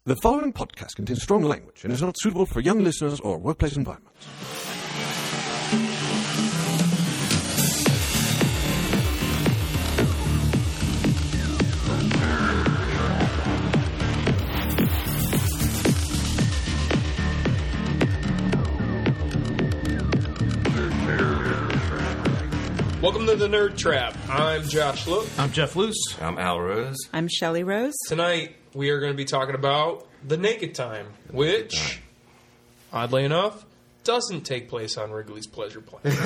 The following podcast contains strong language and is not suitable for young listeners or workplace environments. Welcome to the Nerd Trap. I'm Josh Look. I'm Jeff Luce. I'm Al Rose. I'm Shelley Rose. Tonight, we are going to be talking about The Naked Time, which, oddly enough, doesn't take place on Wrigley's Pleasure Planet.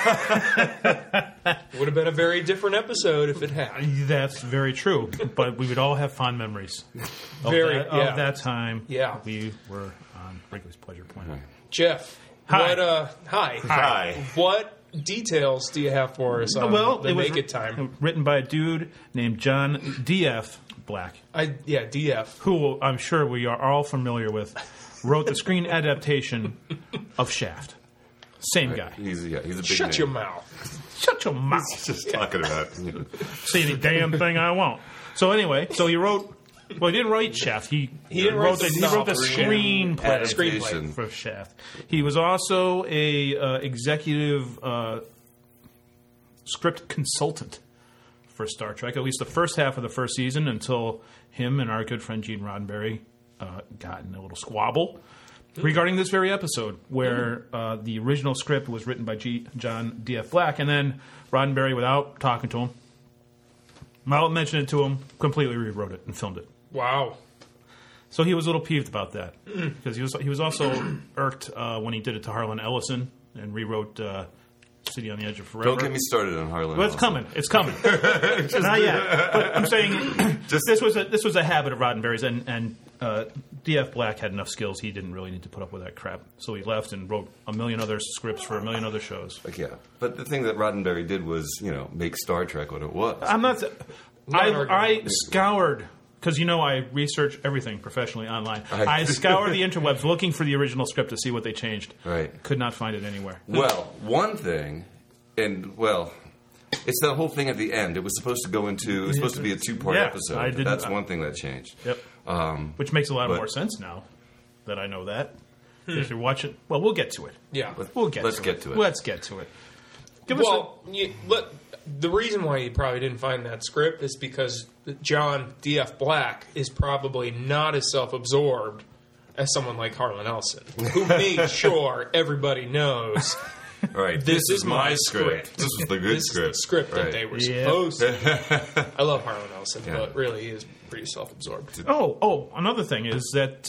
Would have been a very different episode if it had. That's very true, but we would all have fond memories of that time. Yeah. We were on Wrigley's Pleasure Planet. Jeff, Hi. Hi. What details do you have for us on The Naked Time? Written by a dude named John D.F. Black. DF. Who I'm sure we are all familiar with, wrote the screen adaptation of Shaft. Same guy. He's a big Shut name. your mouth. Shut your mouth. Just talking about Say the damn thing I won't. So anyway, he wrote... Well, he didn't write Shaft. He wrote the screenplay adaptation for Shaft. He was also a executive script consultant for Star Trek, at least the first half of the first season, until him and our good friend Gene Roddenberry got in a little squabble regarding this very episode, where the original script was written by John D.F. Black, and then Roddenberry, without talking to him, without mentioning it to him, completely rewrote it and filmed it. Wow. So he was a little peeved about that because he was also irked when he did it to Harlan Ellison and rewrote City on the Edge of Forever. Don't get me started on Harlan. Well, it's coming. It's coming. Not yet. But I'm saying this was a habit of Roddenberry's, and D.F. Black had enough skills. He didn't really need to put up with that crap. So he left and wrote a million other scripts for a million other shows. Yeah, but the thing that Roddenberry did was, make Star Trek what it was. I'm not. I scoured. Because, I research everything professionally online. I scoured the interwebs looking for the original script to see what they changed. Right. Could not find it anywhere. Well, one thing, it's that whole thing at the end. It was supposed to go into, it was supposed to be a two-part episode. That's one thing that changed. Yep. Which makes a lot more sense now that I know that. If you're watching, well, we'll get to it. Yeah. Let's get to it. Let's get to it. The reason why you probably didn't find that script is because John D.F. Black is probably not as self-absorbed as someone like Harlan Ellison, who made sure everybody knows, right, this is my script. This is the good script. This is the script that they were supposed to. I love Harlan Ellison, but really he is pretty self-absorbed. Another thing is that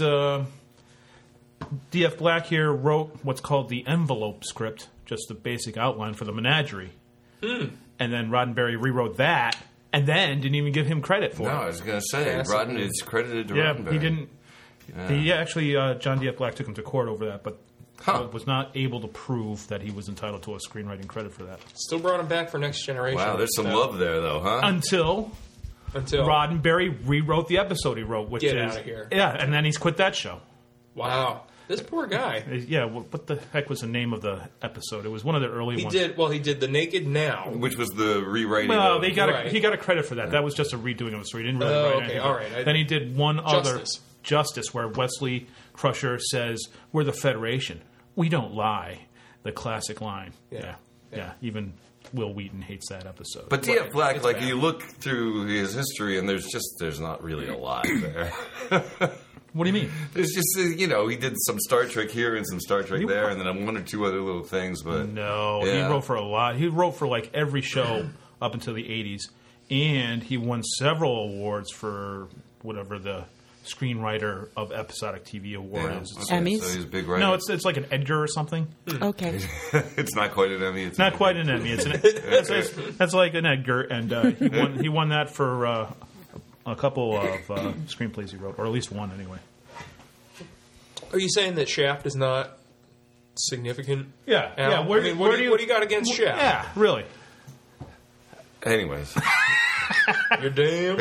D.F. Black here wrote what's called the envelope script, just the basic outline for the Menagerie. And then Roddenberry rewrote that, and then didn't even give him credit for it. No, I was going to say, it's credited to Roddenberry. He didn't. He actually, John D.F. Black took him to court over that, but was not able to prove that he was entitled to a screenwriting credit for that. Still brought him back for Next Generation. Wow, there's some love there, though, huh? Until Roddenberry rewrote the episode he wrote, which Get out of here. Yeah, and then he's quit that show. Wow. This poor guy. Yeah, what the heck was the name of the episode? It was one of the early ones. He did The Naked Now. Which was the rewriting. Well, he got a credit for that. That was just a redoing of the story. He didn't really write anything. All right. Then he did one other, Justice, where Wesley Crusher says, "We're the Federation. We don't lie." The classic line. Yeah. Even Will Wheaton hates that episode. But D.F. Black, you look through his history, and there's not really a lot there. What do you mean? There's just, he did some Star Trek here and some Star Trek there, and then one or two other little things, but... No, he wrote for a lot. He wrote for, every show up until the 80s, and he won several awards for whatever the Screenwriter of Episodic TV Award is. Emmys? So he's a big writer. No, it's like an Edgar or something. Okay. It's not quite an Emmy. It's not quite an Emmy. That's like an Edgar, and he won that for... a couple of screenplays he wrote, or at least one anyway. Are you saying that Shaft is not significant? Yeah. Yeah. What do you got against Shaft? Yeah, really. Anyways. You're damn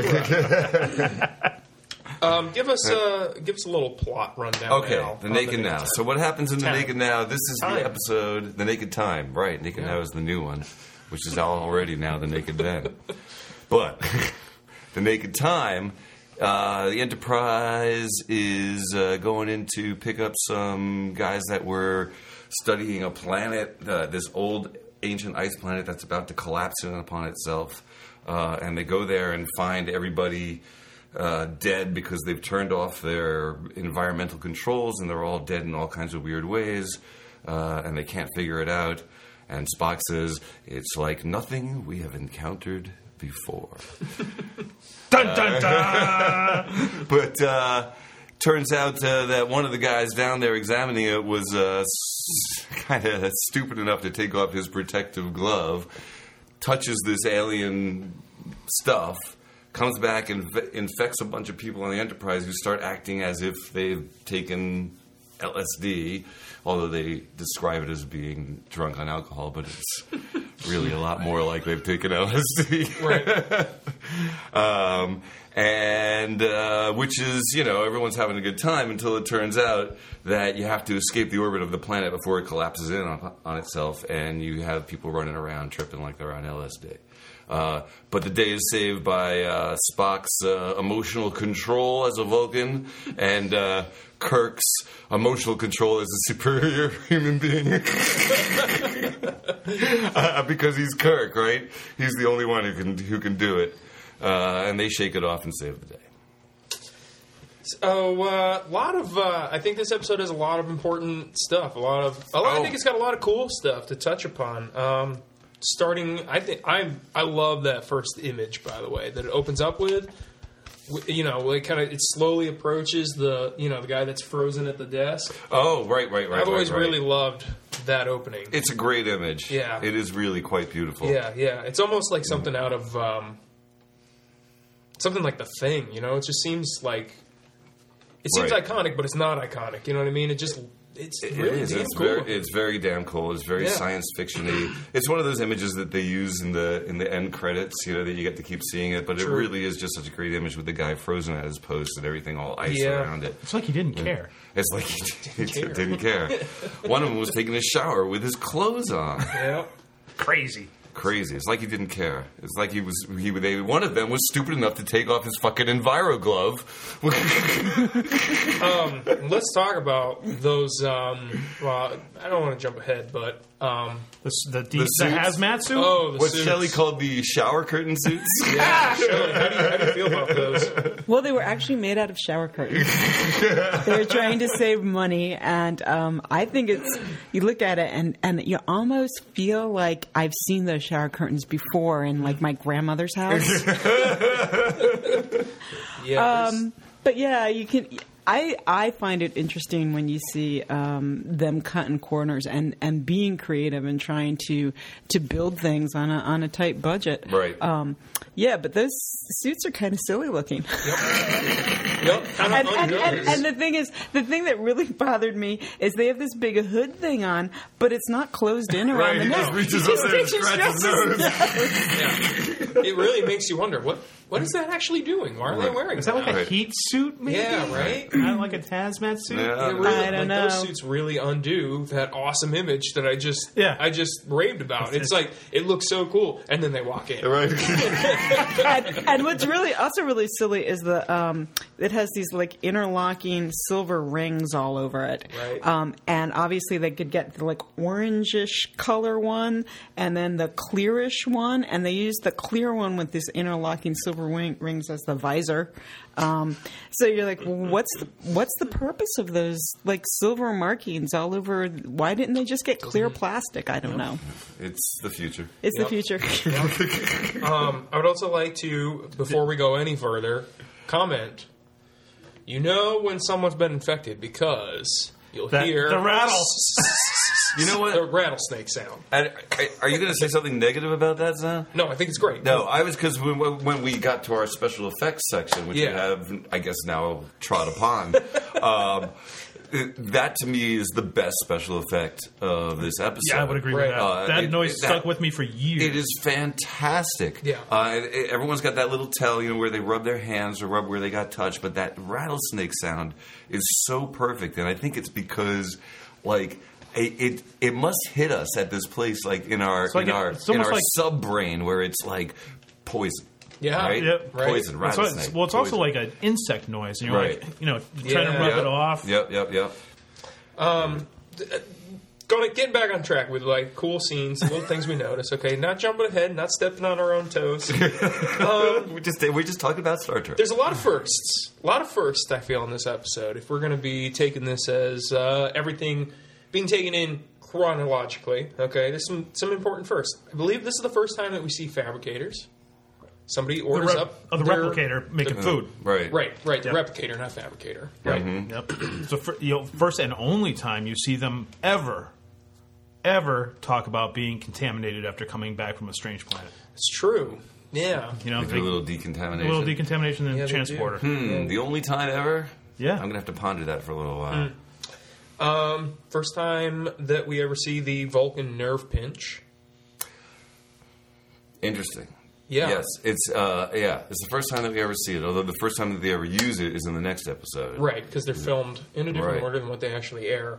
right. Give us a little plot rundown. Okay, now, The Naked Now. So what happens in The Naked Now? This is the episode, The Naked Time. Right, Naked Now is the new one, which is already now The Naked Then. But... The Naked Time The Enterprise is going in to pick up some guys that were studying a planet, this old ancient ice planet that's about to collapse in upon itself. And they go there and find everybody dead because they've turned off their environmental controls and they're all dead in all kinds of weird ways. And they can't figure it out. And Spock says, it's like nothing we have encountered before. Dun, dun, dun! But turns out that one of the guys down there examining it was kind of stupid enough to take off his protective glove, touches this alien stuff, comes back and infects a bunch of people on the Enterprise who start acting as if they've taken LSD, although they describe it as being drunk on alcohol, but it's really a lot more like they've taken LSD. Right. Which is, everyone's having a good time until it turns out that you have to escape the orbit of the planet before it collapses in on itself, and you have people running around tripping like they're on LSD. But the day is saved by Spock's emotional control as a Vulcan and Kirk's emotional control as a superior human being. Because he's Kirk, right? He's the only one who can do it. And they shake it off and save the day. So, I think this episode has a lot of important stuff. I think it's got a lot of cool stuff to touch upon. I love that first image, by the way, that it opens up with. It slowly approaches the guy that's frozen at the desk. Oh, right. I've always really loved that opening. It's a great image. Yeah. It is really quite beautiful. Yeah. It's almost like something out of something like The Thing. It just seems like it seems iconic, but it's not iconic. You know what I mean? It's really damn cool. It's very damn cool. It's very science fiction-y. It's one of those images that they use in the end credits, that you get to keep seeing it. But it really is just such a great image with the guy frozen at his post and everything all ice around it. It's like he didn't care. It's like he didn't care. One of them was taking a shower with his clothes on. Yeah. Crazy. It's like he didn't care. It's like one of them was stupid enough to take off his fucking Enviro glove. Let's talk about those. I don't want to jump ahead, but the hazmat suit. Oh, what Shelley called the shower curtain suits. Yeah, Shelley, how do you feel about those? Well, they were actually made out of shower curtains. They were trying to save money, and I think you look at it and you almost feel like I've seen those shower curtains before in like my grandmother's house. But yeah, you can. I find it interesting when you see them cutting corners and being creative and trying to build things on a tight budget. Right. But those suits are kind of silly looking. Yep. And the thing that really bothered me is they have this big hood thing on, but it's not closed in around the neck. He just reaches up there and scratches his nose. Yeah. It really makes you wonder what is that actually doing? Why are they wearing? Is that like a heat suit? Maybe? Yeah, right. Kind of like a hazmat suit. Yeah. I don't know. Those suits really undo that awesome image that I just raved about. It's like it looks so cool, and then they walk in. Right. and what's also really silly is it has these like interlocking silver rings all over it. Right. And obviously they could get the like orangish color one and then the clearish one, and they use the clear one with this interlocking silver rings as the visor. So you're like, well, what's the purpose of those like silver markings all over? Why didn't they just get clear plastic? I don't know. It's the future. It's the future. I would also like to, before we go any further, comment. When someone's been infected because you'll hear the rattle. You know what? The rattlesnake sound. Are you going to say something negative about that sound? No, I think it's great. No, I was because when we got to our special effects section, which we have, I guess, now trod upon, that to me is the best special effect of this episode. Yeah, I would agree with that. That noise stuck with me for years. It is fantastic. Yeah. Everyone's got that little tell, where they rub their hands or rub where they got touched, but that rattlesnake sound is so perfect, and I think it's because, like, it must hit us at this place, like in our sub brain, where it's like poison. Yeah. right? Yep. Right. Poison, Well, rattlesnake. it's also poison. like an insect noise, and you're Right. like, trying to rub it off. Yep. Getting back on track with like cool scenes, little things we notice. Okay, not jumping ahead, not stepping on our own toes. We just talked about Star Trek. There's a lot of firsts. A lot of firsts, I feel, in this episode. If we're going to be taking this as everything being taken in chronologically, okay, there's some important firsts. I believe this is the first time that we see fabricators. Somebody orders up the their- replicator making food. Right. Right, the Yep. replicator, not fabricator. Right. Yep. So first and only time you see them ever talk about being contaminated after coming back from a strange planet. It's true. Yeah. They do a little decontamination. A little decontamination in Yeah, the they transporter. The only time ever? Yeah. I'm going to have to ponder that for a little while. First time that we ever see the Vulcan nerve pinch. Interesting. Yeah. Yes, it's the first time that we ever see it. Although the first time that they ever use it is in the next episode. Right, because they're filmed in a different Right. order than what they actually air.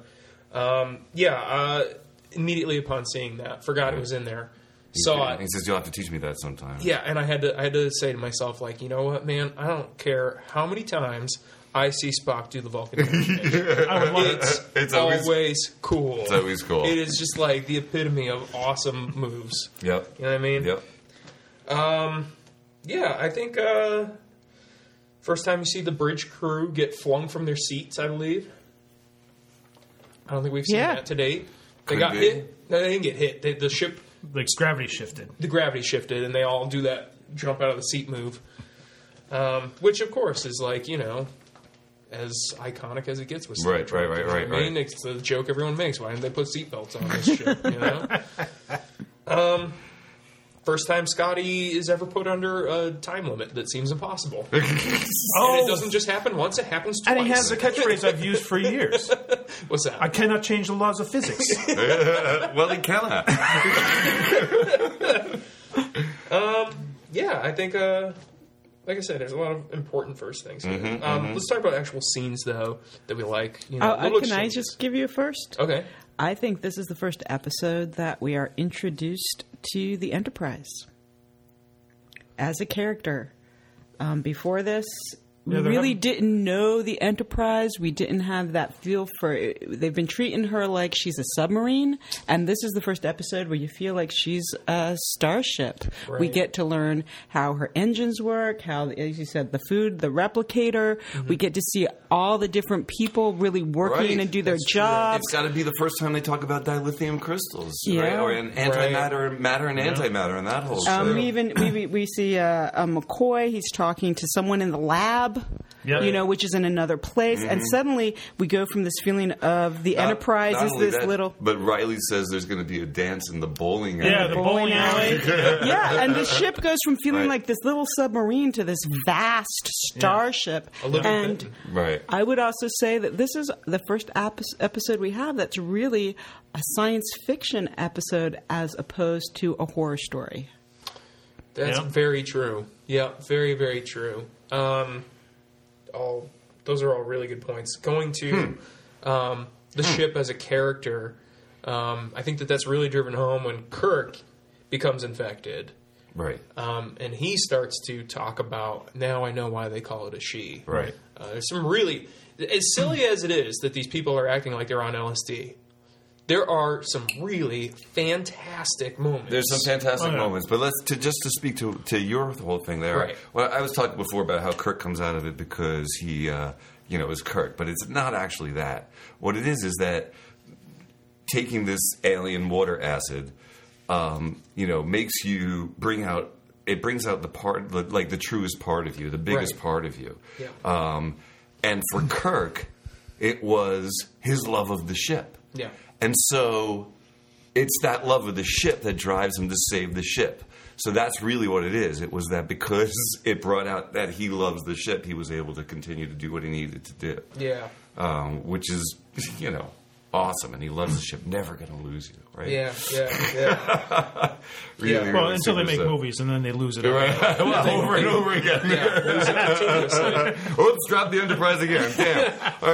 Immediately upon seeing that, forgot it was in there. Saw He it. says, "You'll have to teach me that sometime." Yeah, and I had to say to myself, like, you know what, man? I don't care how many times I see Spock do the Vulcan nerve pinch. It's always cool. It's always cool. It is just like the epitome of awesome moves. Yep. You know what I mean? Yep. Yeah, I think first time you see the bridge crew get flung from their seats, I believe. I don't think we've seen that to date. They Could got be. hit. No, they didn't get hit. The ship, Like gravity shifted. the gravity shifted, and they all do that jump out of the seat move. Which, of course, is like, as iconic as it gets with Star Right, Trek. right, You know what I mean? right. It's the joke everyone makes. Why didn't they put seatbelts on this ship, First time Scotty is ever put under a time limit that seems impossible. And it doesn't just happen once, it happens twice. And he has the catchphrase I've used for years. What's that? I cannot change the laws of physics. Well, he cannot. Yeah, I think, like I said, there's a lot of important first things here. Let's talk about actual scenes, though, that we like. Can little I exchanges. just give you a first? Okay. I think this is the first episode that we are introduced to the Enterprise as a character. Before this, we Yeah, really didn't know the Enterprise. We didn't have that feel for it. They've been treating her like she's a submarine, and this is the first episode where you feel like she's a starship. Right. We get to learn how her engines work, how, as you said, the food, the replicator. We get to see all the different people really working Right. and do their That's true. jobs. It's got to be the first time they talk about dilithium crystals, right? Yeah. Or an antimatter, matter and antimatter, and that whole show. We see McCoy. He's talking to someone in the lab, Yep. which is in another place, and suddenly we go from this feeling of the Enterprise Not is only this that, little. But Riley says there's going to be a dance in the bowling alley. Yeah, the bowling alley. Yeah, and the ship goes from feeling Right. like this little submarine to this vast starship. A living And thing. Right. I would also say that this is the first episode we have that's really a science fiction episode as opposed to a horror story. That's Yeah. very true. Yeah, very, very true. Those are all really good points. Going to the ship as a character, I think that's really driven home when Kirk becomes infected. Right. And he starts to talk about, now I know why they call it a she. Right. There's some really, as silly as it is that these people are acting like they're on LSD, there are some really fantastic moments. There's some fantastic Oh, yeah. moments, but just to speak to your whole thing there. Right. Well, I was talking before about how Kirk comes out of it because he, is Kirk, but it's not actually that. What it is that taking this alien water acid, makes you brings out the part, like the truest part of you, the biggest Right. part of you. Yeah. And for Kirk, it was his love of the ship. Yeah. And so it's that love of the ship that drives him to save the ship. So that's really what it is. It was that because it brought out that he loves the ship, he was able to continue to do what he needed to do. Yeah. Which is, awesome. And he loves the ship. Never going to lose you, right? Yeah. Really, Yeah. really Well, until they super make stuff. movies and then they lose it. Right. Well, over and over again. Continuously. Oops, drop the Enterprise again. Damn. All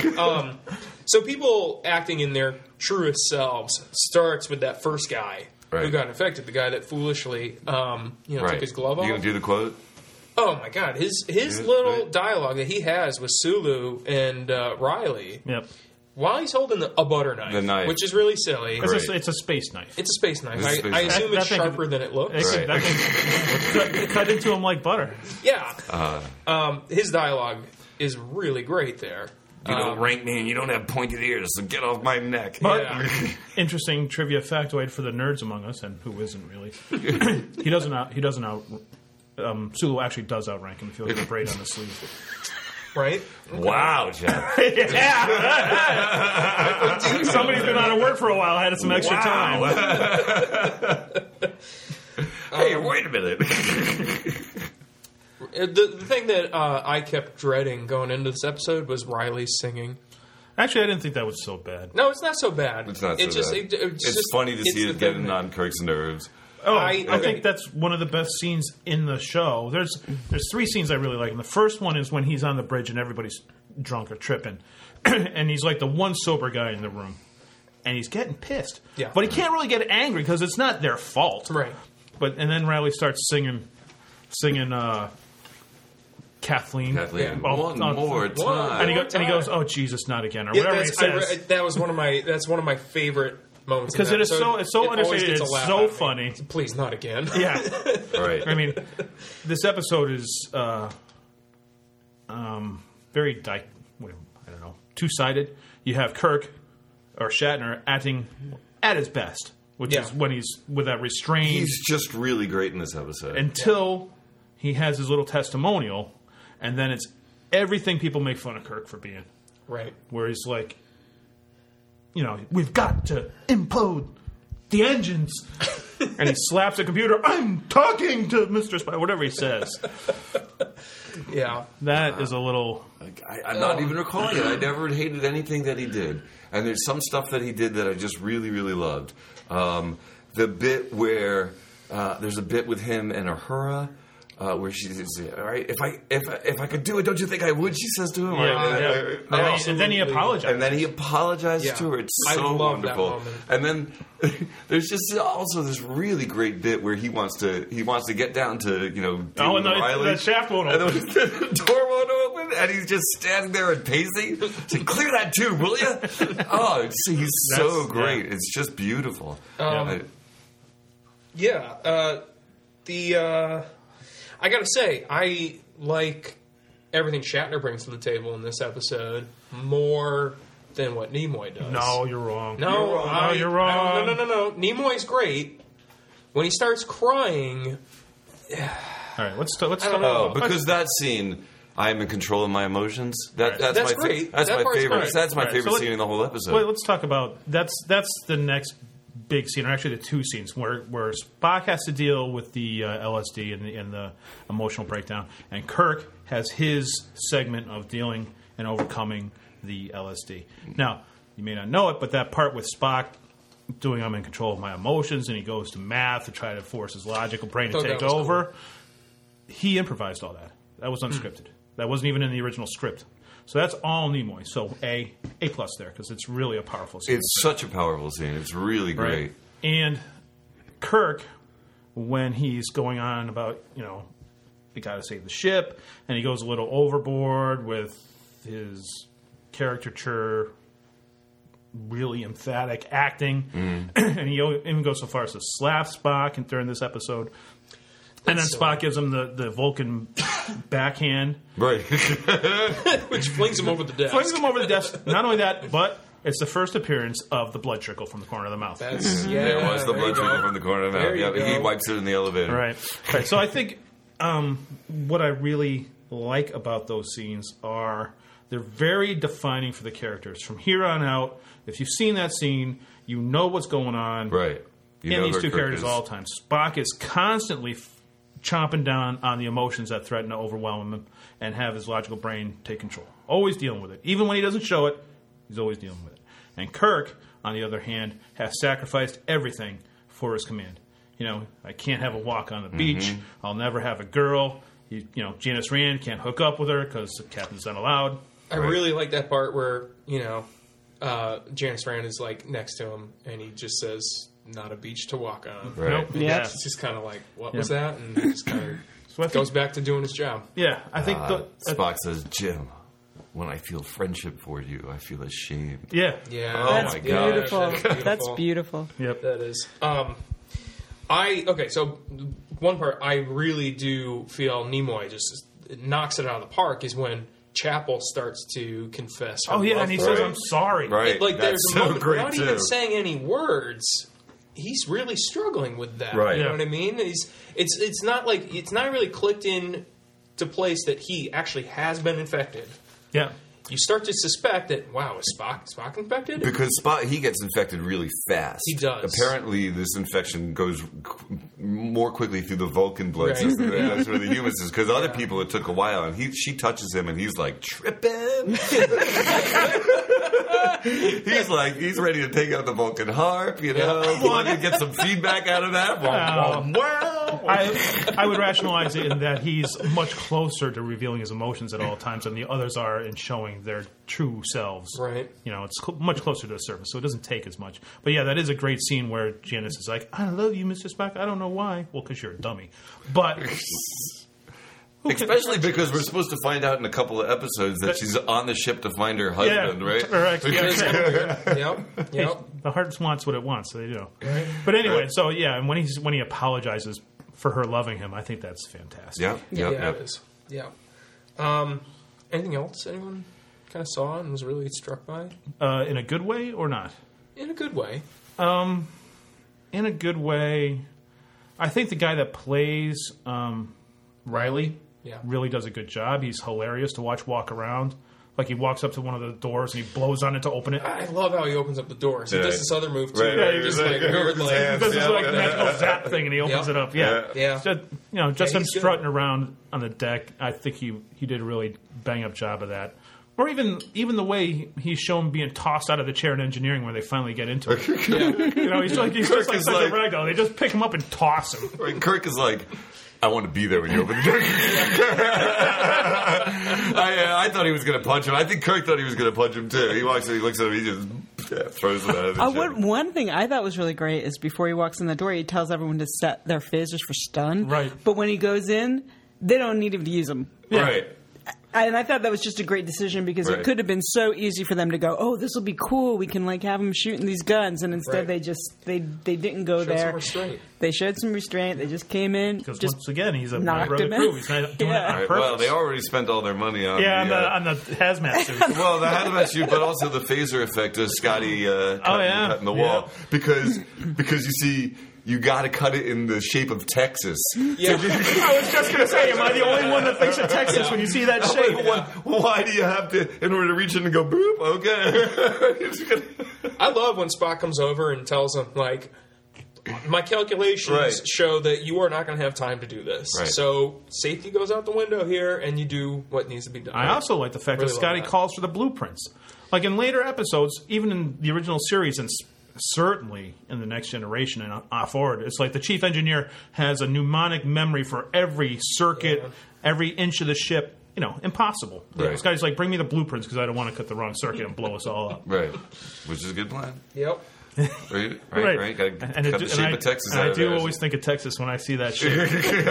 right. So people acting in their truest selves starts with that first guy. who got infected. The guy that foolishly, took his glove off. You gonna do the quote? Oh my God, his little dialogue that he has with Sulu and Riley. Yep. While he's holding a butter knife, The knife. which is really silly. It's a space knife. It's a space knife. It's a space I knife. assume it's That thing- sharper than it looks. That thing cut into him like butter. Yeah. His dialogue is really great there. You don't rank me, and you don't have pointed ears, so get off my neck. But Yeah. interesting trivia factoid for the nerds among us, and who isn't really. He doesn't out. Sulu actually does outrank him if you look at the braid on the sleeve. Right? Wow, Jeff. Somebody's been out of work for a while, had some extra time. Hey, wait a minute. The thing that I kept dreading going into this episode was Riley's singing. Actually, I didn't think that was so bad. No, it's not so bad. It's not so bad. It's It's just funny to it's see the it thing getting that- on Kirk's nerves. Oh, I- I think that's one of the best scenes in the show. There's 3 scenes I really like, and the first one is when he's on the bridge and everybody's drunk or tripping, and he's like the one sober guy in the room, and he's getting pissed. Yeah. But he can't really get angry because it's not their fault. Right. And then Riley starts singing Kathleen. Kathleen, Oh, one oh, more time. And he goes, "Oh Jesus, not again," or Yeah, whatever he says. that was one of my favorite moments in Because the it is episode. it's so It always understated. gets a It's laugh so out of me. funny. Please, not again. Yeah. Right. I mean, this episode is very two-sided. You have Kirk or Shatner acting at his best, which is when he's with that restrained He's just really great in this episode. until he has his little testimonial, and then it's everything people make fun of Kirk for being, Right. where he's like, we've got to implode the engines. And he slaps the computer. I'm talking to Mr. Spy, whatever he says. Yeah. That is a little. I'm not even recalling it. I never hated anything that he did. And there's some stuff that he did that I just really, really loved. The bit where there's a bit with him and Uhura. Where she says, "All right, if I could do it, don't you think I would?" She says to him, And then he apologized. and then he apologized to her. It's I so love that wonderful. moment. And then there's just also this really great bit where he wants to get down to deal with Riley. the shaft won't And open. the door won't open, and he's just standing there and pacing. Saying, "Clear that tube, will you?" Oh, he's so great. Yeah. It's just beautiful. I gotta say, I like everything Shatner brings to the table in this episode more than what Nimoy does. No, you're wrong. No, You're wrong. No. Nimoy's great. When he starts crying, All right, let's talk. don't know. Because that scene, I am in control of my emotions. That's That's my great. That's That my part's favorite. great. That's my Right. favorite So scene in the whole episode. Wait, let's talk about that's the next big scene, or actually the 2 scenes where Spock has to deal with the LSD and the emotional breakdown, and Kirk has his segment of dealing and overcoming the LSD. Now, you may not know it, but that part with Spock doing "I'm in control of my emotions" and he goes to math to try to force his logical brain to Thought that take was cool. over. He improvised all that. That was unscripted. That wasn't even in the original script. So that's all Nimoy. So A plus there, because it's really a powerful scene. It's such a powerful scene. It's really great. And Kirk, when he's going on about, you got to save the ship, and he goes a little overboard with his caricature, really emphatic acting, and he even goes so far as to slap Spock during this episode. And then Spock gives him the Vulcan backhand. Right. which flings him over the desk. Flings him over the desk. Not only that, but it's the first appearance of the blood trickle from the corner of the mouth. That's, There was the there blood you go. trickle from the corner of the There mouth. you Yeah, he go. wipes it in the elevator. Right. So I think what I really like about those scenes are they're very defining for the characters. From here on out, if you've seen that scene, you know what's going on. Right. You in know these where two Kirk characters is. all the time. Spock is constantly chomping down on the emotions that threaten to overwhelm him and have his logical brain take control. Always dealing with it. Even when he doesn't show it, he's always dealing with it. And Kirk, on the other hand, has sacrificed everything for his command. I can't have a walk on the beach. I'll never have a girl. Janice Rand can't hook up with her because the captain's not allowed. I really like that part where, Janice Rand is like next to him and he just says, not a beach to walk on. Right. Nope. Yeah. It's just kind of like, what was that? And he just kind So I of think- goes back to doing his job. Yeah, I think Spock says, Jim, when I feel friendship for you, I feel ashamed. yeah. Yeah, Oh That's my God. beautiful. That's beautiful. Yep. That is. So one part I really do feel Nimoy just knocks it out of the park is when Chapel starts to confess. her Oh yeah, love and he for says, him. "I'm sorry." Right. Like That's there's a so moment, great, not too. even saying any words. He's really struggling with that. Right. You know Yeah. what I mean? It's not like it's not really clicked in to place that he actually has been infected. Yeah. You start to suspect that is Spock infected? Because Spock, he gets infected really fast. He does. Apparently, this infection goes more quickly through the Vulcan blood Right. system than it does for the humans. Because other people, it took a while, and she touches him, and he's like tripping. he's ready to take out the Vulcan harp. You know, want to get some feedback out of that. I would rationalize it in that he's much closer to revealing his emotions at all times than the others are in showing their true selves. Right. You know, it's much closer to the surface, so it doesn't take as much. But yeah, that is a great scene where Janice is like, "I love you, Mr. Spock. I don't know why." Well, because you're a dummy. But Especially because we're supposed to find out in a couple of episodes that she's on the ship to find her husband, right? Correct. Yep. The heart wants what it wants, so they do. But anyway, so yeah, and when he apologizes for her loving him, I think that's fantastic. Yep. It is. Yeah. Anything else anyone kind of saw and was really struck by? In a good way or not? In a good way. In a good way, I think the guy that plays Riley really does a good job. He's hilarious to watch walk around. Like he walks up to one of the doors and he blows on it to open it. I love how he opens up the doors. He does this other move too. Right. Just like weird, like He does this like magical zap thing and he opens it up. Yeah. Yeah. Just him he's good. strutting around on the deck. I think he did a really bang up job of that. Or even the way he's shown being tossed out of the chair in engineering when they finally get into it. He's just like such a ragdoll. They just pick him up and toss him. Right, Kirk is like, I want to be there when you open the door. I thought he was going to punch him. I think Kirk thought he was going to punch him too. He walks in, he looks at him, he just throws him out of the chair. One thing I thought was really great is before he walks in the door, he tells everyone to set their phasers for stun. Right. But when he goes in, they don't need him to use them. Right. And I thought that was just a great decision because Right. it could have been so easy for them to go, oh, this will be cool. We can have them shooting these guns. And instead Right. they didn't go Showed there. some restraint. They showed some restraint. They just came in. Because Just once again, he's a knocked member of the him crew. in. He's not doing it Yeah. on Right. purpose. Well, they already spent all their money on on the the hazmat suit. well, the hazmat suit, but also the phaser effect of Scotty cutting the wall. Because you see, you got to cut it in the shape of Texas. Yeah. I was just going to say, am I the only one that thinks of Texas when you see that shape? Why do you have to, in order to reach in and go, boop, okay. I love when Spock comes over and tells him, like, my calculations Right. show that you are not going to have time to do this. Right. So safety goes out the window here, and you do what needs to be done. I also like the fact Really that love Scotty that. calls for the blueprints. Like in later episodes, even in the original series, and certainly in the Next Generation and forward, it's like the chief engineer has a mnemonic memory for every circuit, every inch of the ship. Impossible. Right. Scotty's like, bring me the blueprints because I don't want to cut the wrong circuit and blow us all up. Right. Which is a good plan. Yep. Right. Got to And cut the shape of Texas and out I of do there. always think of Texas when I see that shape.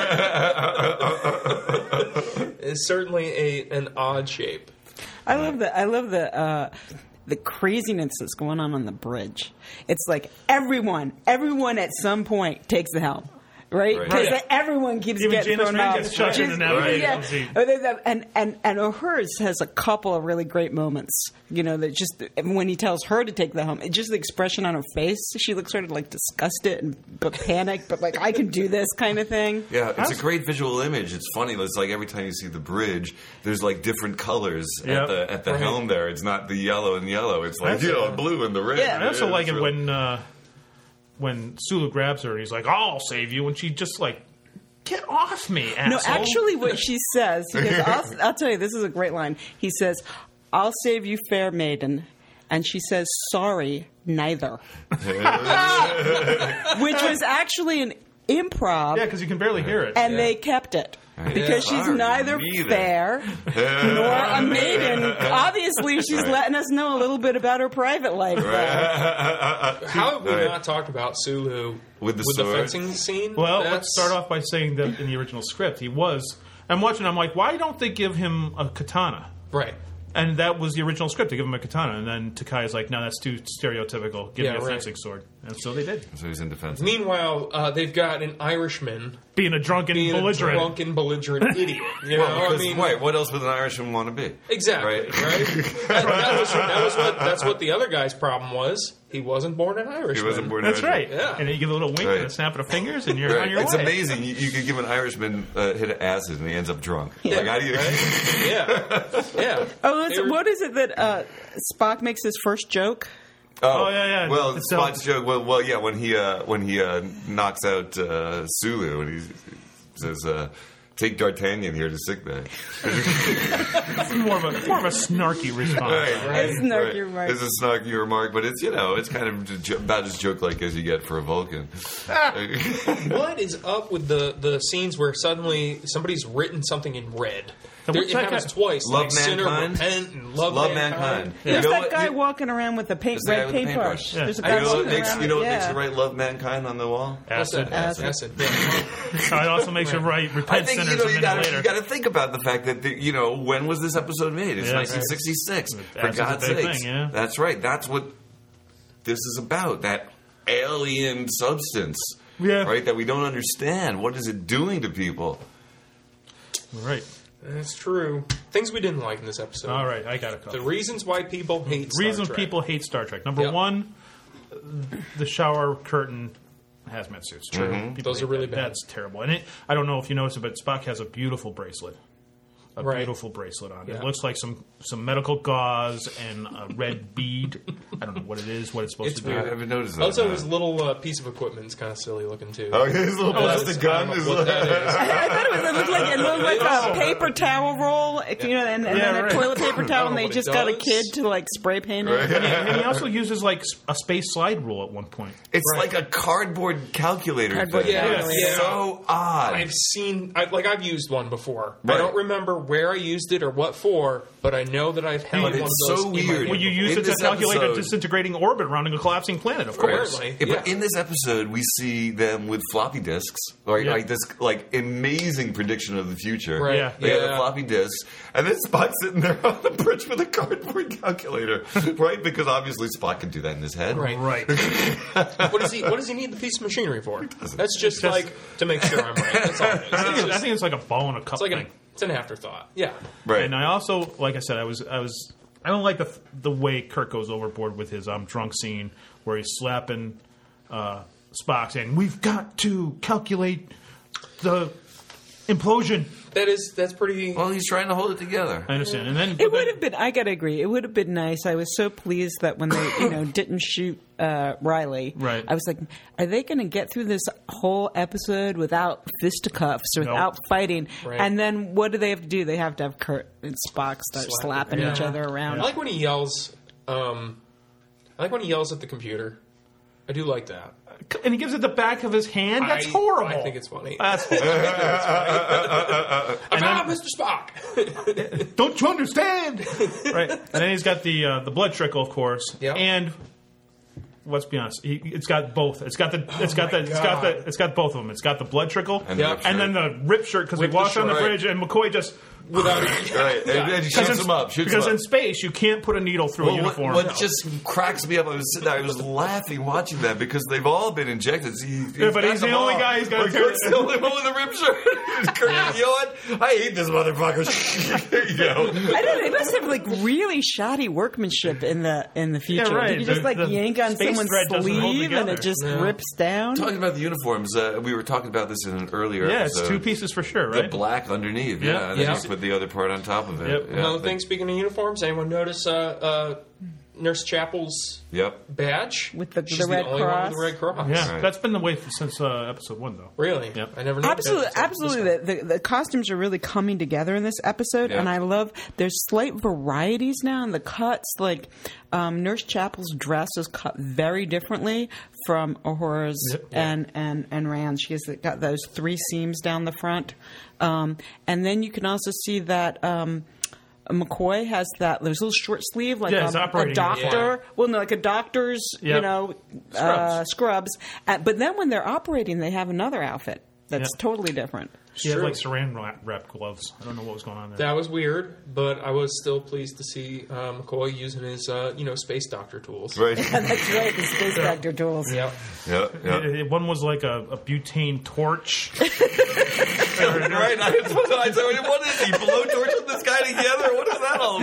It's certainly an odd shape. I love the craziness that's going on the bridge. It's like everyone at some point takes the helm. Right? Right. Because Right. everyone keeps Even getting Janice thrown Rand off. gets chucked in the navigation seat. And O'Hurs has a couple of really great moments. That just when he tells her to take the helm, just the expression on her face, she looks sort of like disgusted but panicked, but like I can do this kind of thing. Yeah, it's a great visual image. It's funny. It's like every time you see the bridge, there's like different colors Yep. at the helm there. It's not the yellow and yellow. It's like blue and the red. Yeah. I also like it really- when Sulu grabs her and he's like, "I'll save you," and she just like, "Get off me, asshole!" No, actually, what she says, because I'll tell you, this is a great line. He says, "I'll save you, fair maiden," and she says, "Sorry, neither," which was actually an improv, yeah, because you can barely hear it. and they kept it. Because she's neither fair nor a maiden. Obviously, she's letting us know a little bit about her private life. How have we not talked about Sulu With the the sword? fencing scene? Well, let's start off by saying that in the original script, he was. I'm watching. I'm like, why don't they give him a katana? Right. And that was the original script, to give him a katana. And then Takai's like, no, that's too stereotypical. Give me a fencing sword. And so they did. So he's in defense. Meanwhile, they've got an Irishman Being a drunken being belligerent. a drunken, belligerent idiot. You know, Well, because, I mean, wait, what else would an Irishman want to be? exactly, right? That was what the other guy's problem was. He wasn't born an Irishman. He wasn't born That's Irishman. right. Yeah. And then you give a little wink Right. and a snap of the fingers, and you're Right. on your It's way. amazing. You could give an Irishman a hit of acid and he ends up drunk. Yeah, Like, how do you? right? Yeah. Oh, what is it that Spock makes his first joke? Oh, yeah. Well, It's Spock's joke. Well, yeah. When he knocks out Sulu and he says, "Take D'Artagnan here to sickbay." It's more of a snarky response. It's snarky remark. It's a snarky remark, but it's kind of about as joke-like as you get for a Vulcan. What is up with the scenes where suddenly somebody's written something in red? And what's It that happens guy- twice. Love like Sinner, Mankind? Repent, and Love Mankind. There's You know that what? guy You- walking around with the the guy red with the paintbrush. paintbrush. There's a Yeah. guy You know what walking makes around you know what with- makes you write "Love Mankind" on the wall? Acid. Acid. Yeah. It also makes you write I repent think sinners a minute later. you got to think about the fact that when was this episode made? It's Yeah, 1966. right. For Acid's a God's big sakes, thing, yeah. that's right. That's what this is about. That alien substance, Yeah. right? That we don't understand. What is it doing to people? Right. That's true. Things we didn't like in this episode. All right, I got a couple. The reasons why people hate Star Reasons Trek. people hate Star Trek. Number Yep. one, the shower curtain hazmat suits. True. People Those hate are really that. bad. That's terrible. And I don't know if you noticed it, but Spock has a beautiful bracelet. A Right. beautiful bracelet on. It Yeah. looks like some medical gauze and a red bead. I don't know what it is, what it's supposed It's to do. I weird. haven't noticed that. Also, his little piece of equipment is kind of silly looking too. Oh, his little plastic gun I is. don't know what that is. I thought it looked like a paper towel roll, and then a right. toilet paper towel, and know they what it just got a does. kid to like spray paint it. And he also uses like a space slide rule at one point. It's like a cardboard calculator Cardboard thing. calculator. It's so odd. I've used one before. Right. I don't remember where I used it or what for, but I know that I've held But one of it's those. so in my weird. hand Well, you use In it to this calculate a episode- disintegrating orbit around a collapsing planet, of course. Apparently, Yeah, but yeah. in this episode, we see them with floppy disks, right? Yeah. Like this, amazing prediction of the future. Right. Yeah. They have the floppy disks, and then Spock's sitting there on the bridge with a cardboard calculator, right? Because obviously Spock can do that in his head. Right. Right. What does he need the piece of machinery for? That's just like to make sure I'm right. That's all it is. I think it's like a ball and a cup It's like thing. it's an afterthought. Yeah. Right. And I also, like I said, I don't like the way Kirk goes overboard with his drunk scene where he's slapping Spock saying, "We've got to calculate the implosion." That's pretty. Well, he's trying to hold it together. I understand. And then It would have been. I gotta agree. It would have been nice. I was so pleased that when they, didn't shoot Riley. Right. I was like, are they going to get through this whole episode without fisticuffs, without fighting? Right. And then what do they have to do? They have to have Kurt and Spock start slapping each other around. I like when he yells. I like when he yells at the computer. I do like that. and he gives it the back of his hand. That's horrible. I think it's funny. That's horrible. I found Mr. Spock. Don't you understand? Right. And then he's got the blood trickle, of course. Yeah. And let's be honest, it's got both. It's got both of them. It's got the blood trickle And Yep. and then the rip shirt because we Rip the walked on the shirt. bridge and McCoy just Without Right, and he shoots him up. because in space you can't put a needle through a Well, uniform. what just cracks me up, I was sitting there, I was laughing watching that because they've all been injected. So but he's the only guy who's got But Kirk's the only one with a rib shirt. Kirk, you know what? I hate this motherfucker. You know. I don't know. They must have like really shoddy workmanship in the future. Yeah, right. Did you just The yank on space someone's thread doesn't hold sleeve and together. it just Yeah. rips down? Talking about the uniforms, we were talking about this in an earlier yeah, it's episode. 2 pieces for sure, The right? black underneath, Yeah. and then Yeah. you put the other part on top of it. Yep. Yeah, Another but- thing, speaking of uniforms, anyone notice Nurse Chapel's Yep. badge With the She's Red only one Cross. with the Red Cross. Yeah, Right. that's been the way since episode 1, though. Really? Yep. I never noticed. Absolutely. The costumes are really coming together in this episode, Yeah. and I love there's slight varieties now in the cuts. Like Nurse Chapel's dress is cut very differently from Ahora's Yep. and Rand. She's got those 3 seams down the front, and then you can also see that. McCoy has those little short sleeve, like Yeah, he's a operating. doctor. Yeah. Well, no, like a doctor's, Yep. scrubs. But then when they're operating, they have another outfit that's Yep. totally different. She had True. like saran wrap gloves. I don't know what was going on there. That was weird, but I was still pleased to see McCoy using his, space doctor tools. Right. That's right, the space doctor tools. Yep. Yeah. One was like a butane torch. Right. I said, what is he? Blowtorching this guy together? What is that all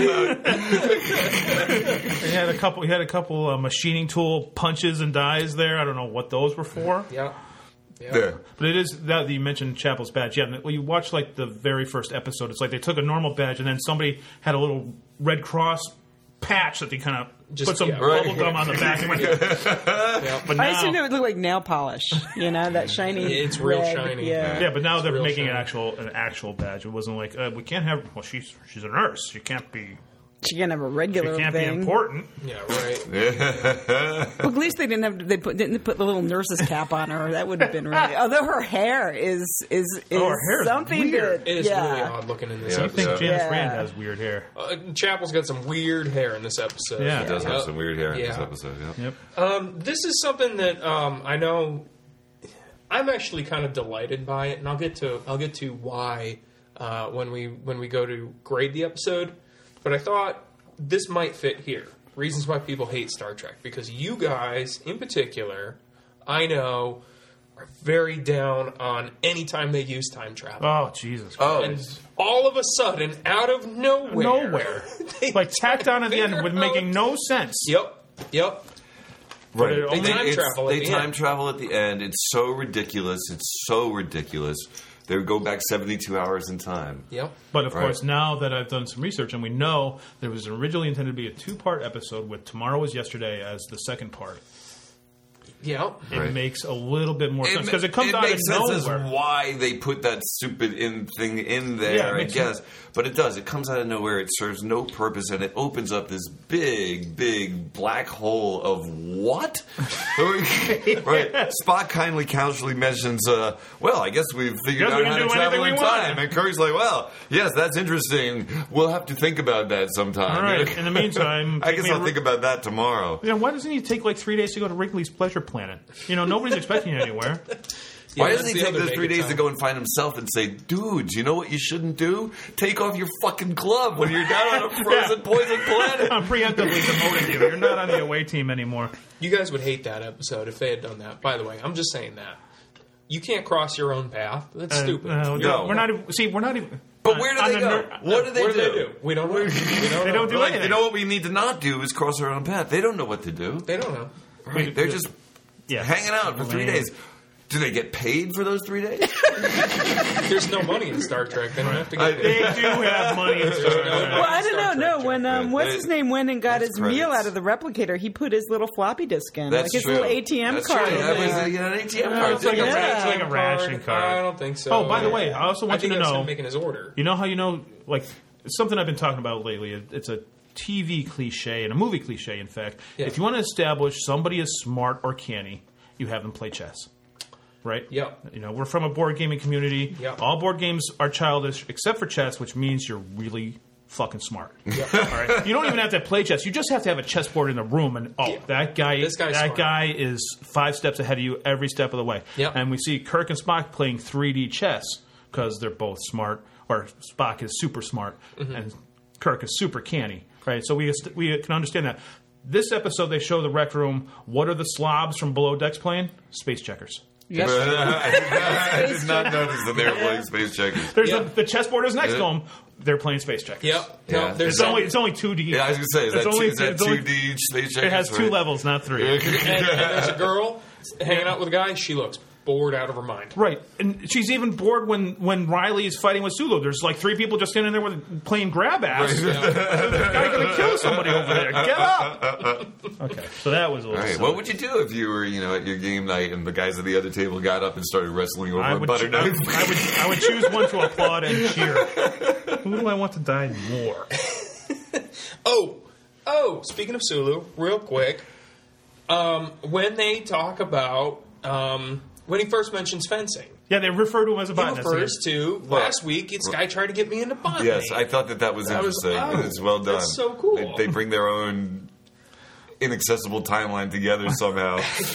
about? He had a couple machining tool punches and dies there. I don't know what those were for. Yeah. Yeah. But it is that you mentioned Chapel's badge. Yeah, when you watch like the very first episode, it's like they took a normal badge and then somebody had a little Red Cross patch that they kind of Just- put some yeah. bubble gum on the back. And went, but I assumed it now, would look like nail polish, that shiny. It's real red, shiny. Yeah. yeah, but now they're real making shiny. an actual badge. It wasn't like we can't have. Well, she's a nurse. She can't be. She can't have a She regular can't be thing. important. Yeah, right. Well, at least they didn't have. Didn't put the little nurse's cap on her. That would have been really. Although her hair is her hair is something weird. to. It is yeah. really odd looking in this Yeah. I think episode. Janice Yeah. Rand has weird hair. Chapel's got some weird hair in this episode. Yeah. He does have some weird hair in this Yeah. episode. Yeah. Yep. This is something that I know I'm actually kind of delighted by it, and I'll get to why when we go to grade the episode. But I thought this might fit here. Reasons why people hate Star Trek, because you guys in particular, I know, are very down on any time they use time travel. Oh Jesus! Oh. And all of a sudden, out of nowhere, they like tacked on at the end figure with out- making no sense. Yep. But it Right. only- time travel at They the time end. travel at the end. It's so ridiculous. They would go back 72 hours in time. Yep. But of Right. course, now that I've done some research and we know there was originally intended to be a 2-part episode with Tomorrow Was Yesterday as the second part, Yep. it Right. makes a little bit more sense because it comes out of makes sense as nowhere. why they put that stupid thing in there, Yeah, it I makes guess. sense. But it does. It comes out of nowhere. It serves no purpose, and it opens up this big, big black hole of what? Right. Spock kindly, casually mentions, well, I guess we've figured Guess out we how can to do travel anything in we want. time. And Kirk's like, well, yes, that's interesting. We'll have to think about that sometime. All right. In the meantime, I guess I'll think about that tomorrow. Why doesn't he take like 3 days to go to Wrigley's Pleasure Planet? Nobody's expecting it anywhere. Why Yeah, doesn't he that's the take other those 3 naked days time. to go and find himself and say, dudes, you know what you shouldn't do? Take off your fucking glove when you're down on a frozen poison planet. I'm preemptively demoting you. You're not on the away team anymore. You guys would hate that episode if they had done that. By the way, I'm just saying that. You can't cross your own path. That's stupid. No. We're not even. See, we're not even. But where do on they the go? ner- What do they What do? do they do? We don't know. They don't do Like, anything. you know what we need to not do is cross our own path. They don't know what to do. They don't know. Right? They're just Yeah. hanging out for 3 days. Do they get paid for those 3 days? There's no money in Star Trek. They don't have to get They paid. do have money in Star no Trek. Well, I don't know. Star No, Trek, when Yeah, what's his name went and got his That's meal credits. out of the replicator, he put his little floppy disk in, That's like his true. little ATM That's card. Right. in That was there. an ATM card. It's like, Yeah. it's like a ration card. I don't think so. Oh, by the way, I also want you to think that's know. him making his order. You know how like it's something I've been talking about lately. It's a TV cliche and a movie cliche. In fact, Yeah. if you want to establish somebody is smart or canny, you have them play chess. Right? Yep. We're from a board gaming community. Yep. All board games are childish except for chess, which means you're really fucking smart. Yep. All right. You don't even have to play chess. You just have to have a chessboard in the room, and that guy, This guy's that smart. guy is 5 steps ahead of you every step of the way. Yep. And we see Kirk and Spock playing 3D chess because they're both smart, or Spock is super smart, Mm-hmm. and Kirk is super canny. Right. So we can understand that. This episode, they show the rec room. What are the slobs from below decks playing? Space checkers. I did not notice that they were playing Space Checkers. There's Yeah. the chessboard is next to Yeah. them. They're playing space checkers. Yep. Yeah. No, there's It's only 2D. Yeah, I was going to say, is It's that, only- is that it's only- 2D Space Checkers? It has 2 right? levels, not 3. and there's a girl hanging out with a guy. She looks bored out of her mind. Right, and she's even bored when Riley is fighting with Sulu. There's like 3 people just standing there playing grab ass. This guy's gonna kill somebody over there. Get up! Okay, so that was a little. All right, silly. what would you do if you were, at your game night and the guys at the other table got up and started wrestling over I a would, butter knife? I would choose one to applaud and cheer. Who do I want to die more? Oh, speaking of Sulu, real quick, when they talk about when he first mentions fencing, Yeah, they refer to him as a he bot. refers to last week. This guy tried to get me into botany. Yes, I thought that was interesting. It's well done. That's so cool. They bring their own inaccessible timeline together somehow.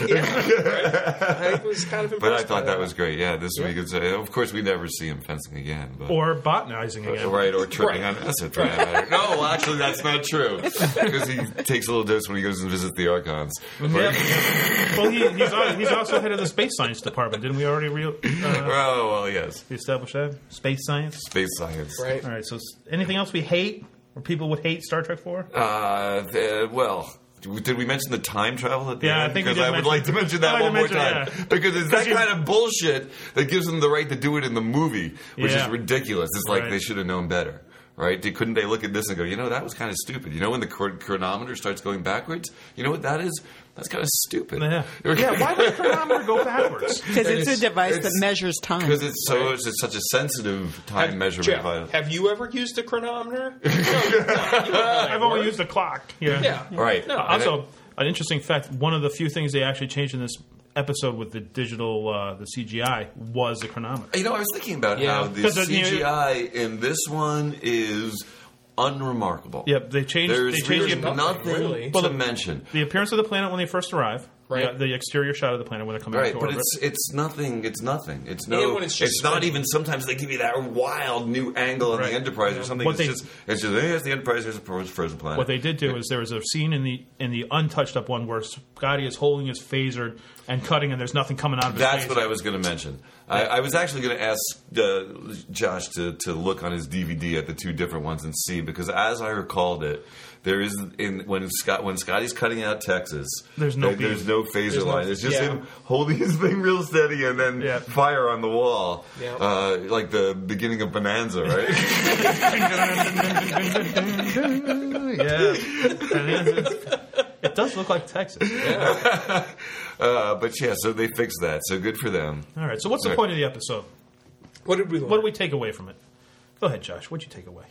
I was kind of impressed. But I by thought that was great. Yeah, this week it's of course we never see him fencing again. But. Or botanizing again. Right, or tripping on acid for that matter. No, well, actually, that's not true. Because he takes a little dose when he goes and visits the Archons. Well, he's also head of the space science department. Didn't we already Yes. establish that? Space science? Space science. Right. All right, so anything else we hate or people would hate Star Trek for? Did we mention the time travel at the Yeah, end? I think we Because did I would mention- like to mention that I'd like one to more mention time. it, yeah. Because it's that kind of bullshit that gives them the right to do it in the movie, which Yeah. is ridiculous. It's like Right. they should have known better. Right? Couldn't they look at this and go, that was kind of stupid. When the chronometer starts going backwards? You know what that is? That's kind of stupid. Yeah, why would the chronometer go backwards? Because it's a device that measures time. Because it's such a sensitive time measurement. Jeff, have you ever used a chronometer? I've only used the clock. Yeah. Right. No, Also, an interesting fact, one of the few things they actually changed in this episode with the digital, the CGI, was the chronometer. I was thinking about Yeah. how the 'Cause, CGI in this one is unremarkable. Yep, they changed. There's They changed really the, nothing really. to mention. the appearance of the planet when they first arrive. Right. The exterior shot of the planet when they come Right, back to but orbit. it's nothing. It's nothing. It's And no. when it's just It's not spinning. even. Sometimes they give you that wild new angle on Right. the Enterprise or something. What It's just here's the Enterprise. Here's the frozen planet. What they did do is there was a scene in the untouched up one where Scotty is holding his phaser and cutting, and there's nothing coming out of his That's phaser. what I was going to mention. I was actually going to ask Josh to look on his DVD at the 2 different ones and see, because as I recalled it, there is when Scotty's cutting out Texas, There's no beam. there's no phaser no- line. It's just yeah. him holding his thing real steady and then Yeah. fire on the wall, Yeah. like the beginning of Bonanza, right? Yeah. It does look like Texas. But yeah, so they fixed that. So good for them. All right, so what's the Right. point of the episode? What did we learn? What do we take away from it? Go ahead, Josh. What'd you take away?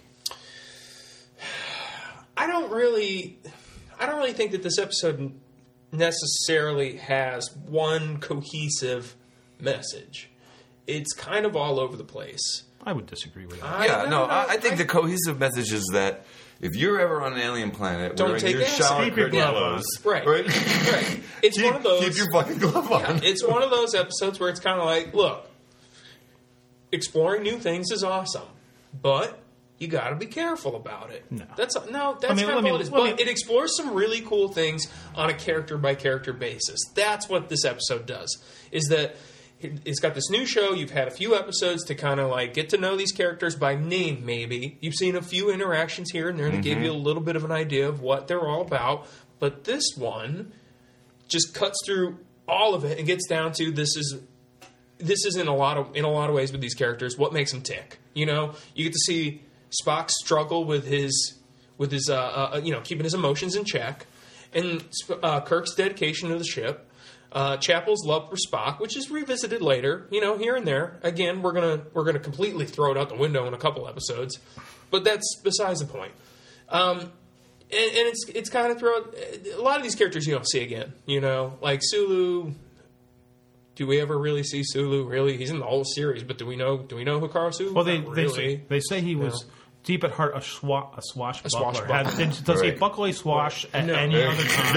I don't really think that this episode necessarily has one cohesive message. It's kind of all over the place. I would disagree with that. I think the cohesive message is that if you're ever on an alien planet Don't wearing take your acid. shower Keep your curtain glove on. closed, Right. Right. It's one of those. Keep your fucking glove on. It's one of those episodes where it's kind of like, look, exploring new things is awesome, but you got to be careful about it. That's kind of all it is. But it explores some really cool things on a character by character basis. That's what this episode does. Is that it's got this new show. You've had a few episodes to kind of like get to know these characters by name. Maybe you've seen a few interactions here and there that give you a little bit of an idea of what they're all about. But this one just cuts through all of it and gets down to this is in a lot of ways with these characters what makes them tick. You get to see Spock struggle with his keeping his emotions in check, and Kirk's dedication to the ship, Chapel's love for Spock, which is revisited later, here and there. Again, we're gonna completely throw it out the window in a couple episodes, but that's besides the point. And it's kind of throughout a lot of these characters you don't see again. Like Sulu. Do we ever really see Sulu? Really, he's in the whole series, but do we know Hikaru Sulu? Well, Not really. they say he was deep at heart a swashbuckler. swashbuckler. Does he Right. buckle a swash at No. any other time?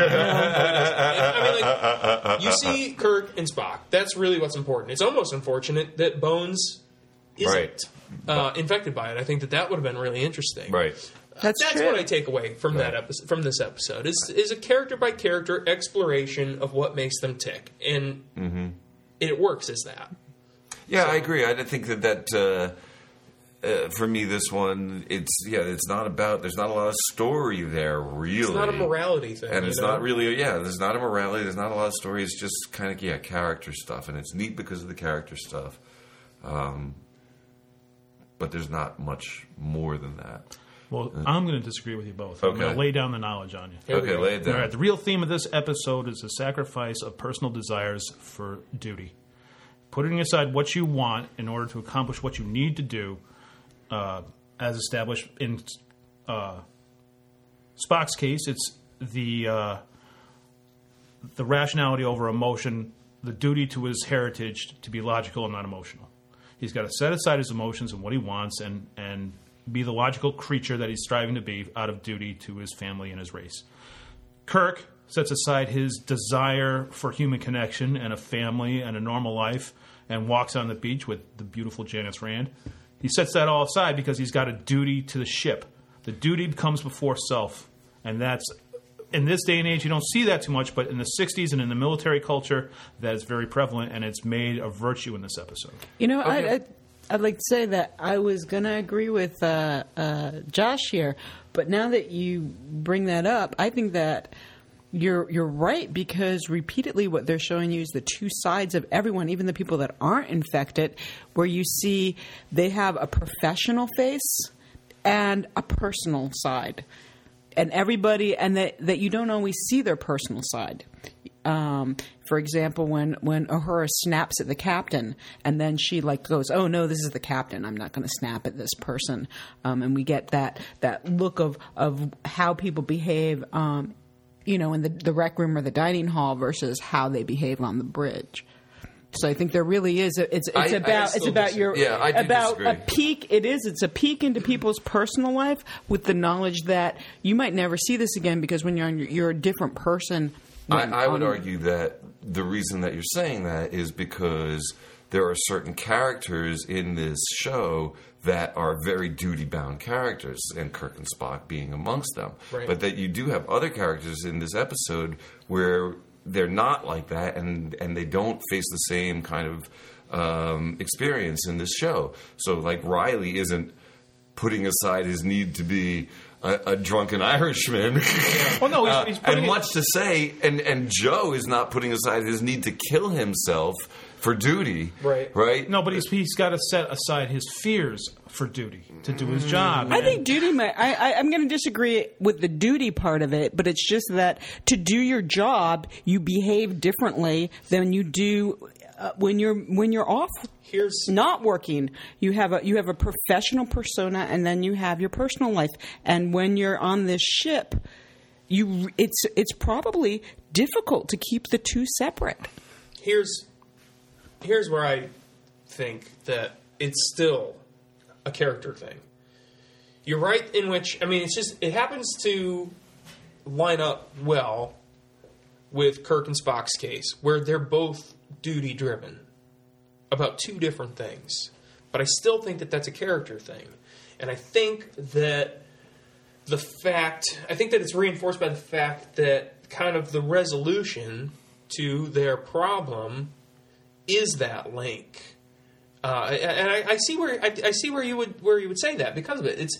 You see Kirk and Spock. That's really what's important. It's almost unfortunate that Bones isn't infected by it. I think that would have been really interesting. Right. That's true. what I take away from that episode, from this episode. Is a character by character exploration of what makes them tick, and it works as that. Yeah, I agree. I think that for me, this one, it's not about. There's not a lot of story there, really. It's not a morality thing, and it's not really. There's not a morality. There's not a lot of story. It's just kind of character stuff, and it's neat because of the character stuff. But there's not much more than that. Well, I'm going to disagree with you both. I'm going to lay down the knowledge on you. Okay, lay it down. All right, the real theme of this episode is the sacrifice of personal desires for duty. Putting aside what you want in order to accomplish what you need to do, as established in Spock's case, it's the rationality over emotion, the duty to his heritage to be logical and not emotional. He's got to set aside his emotions and what he wants and be the logical creature that he's striving to be out of duty to his family and his race. Kirk sets aside his desire for human connection and a family and a normal life and walks on the beach with the beautiful Janice Rand. He sets that all aside because he's got a duty to the ship. The duty comes before self. And that's, in this day and age, you don't see that too much, but in the 60s and in the military culture, that is very prevalent, and it's made a virtue in this episode. You know, I'd like to say that I was going to agree with Josh here, but now that you bring that up, I think that you're right, because repeatedly what they're showing you is the two sides of everyone, even the people that aren't infected, where you see they have a professional face and a personal side. And everybody, and that you don't always see their personal side. For example, when Uhura snaps at the captain, and then she goes, "Oh no, this is the captain. I'm not going to snap at this person." And we get that look of how people behave, in the rec room or the dining hall versus how they behave on the bridge. So I think there really is. It's about a peek. It's a peek into people's personal life with the knowledge that you might never see this again, because when you're a different person. I would argue that the reason that you're saying that is because there are certain characters in this show that are very duty-bound characters, and Kirk and Spock being amongst them. Right. But that you do have other characters in this episode where they're not like that, and they don't face the same kind of experience in this show. So, like, Riley isn't putting aside his need to be a drunken Irishman. Well, no, he's putting and much to say, and Joe is not putting aside his need to kill himself for duty. Right? No, but he's got to set aside his fears for duty to do his job. I think duty I'm going to disagree with the duty part of it, but it's just that to do your job, you behave differently than you do when you're off. Not working. You have a professional persona, and then you have your personal life. And when you're on this ship, it's probably difficult to keep the two separate. Here's where I think that it's still a character thing. You're right in which, it happens to line up well with Kirk and Spock's case, where they're both duty-driven about two different things. But I still think that that's a character thing. And I think that it's reinforced by the fact that kind of the resolution to their problem is that link. And I see where you would say that because of it.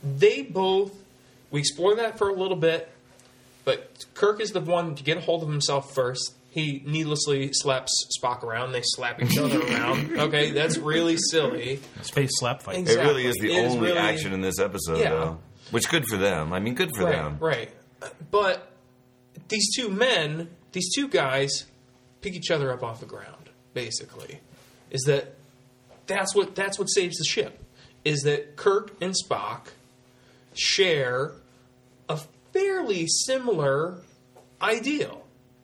We explore that for a little bit, but Kirk is the one to get a hold of himself first. He needlessly slaps Spock around. They slap each other around. Okay, that's really silly. Space slap fight. Exactly. It really is the only action in this episode, though. Which, good for them. Good for them. Right. But these two guys, pick each other up off the ground, basically. That's what saves the ship. Is that Kirk and Spock share a fairly similar ideal.